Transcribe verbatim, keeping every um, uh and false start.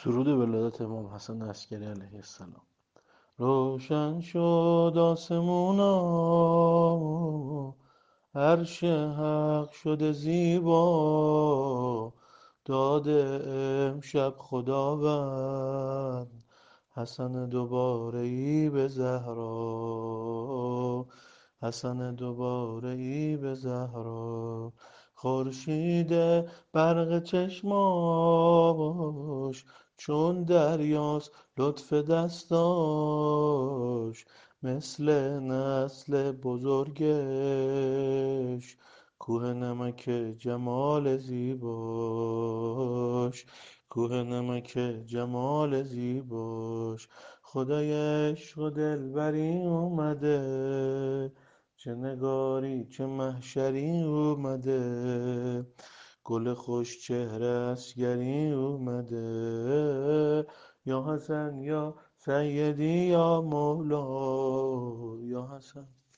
درود به ولادت امام حسن عسکری علیه السلام. روشن شد آسمونا، عرش حق شده زیبا، داده امشب خداوند حسن دوباره ای به زهرا، حسن دوباره ای به زهرا. خورشید برق چشماش چون دریاست لطف دستاش، مثل نسل بزرگش کوه نمک جمال زیباش، کوه نمک جمال زیباش. خدای عشق و دلبری اومده، چه نگاری چه محشری اومده، گل خوش چهره اسگری اومده. یا حسن یا سیدی یا مولا، یا حسن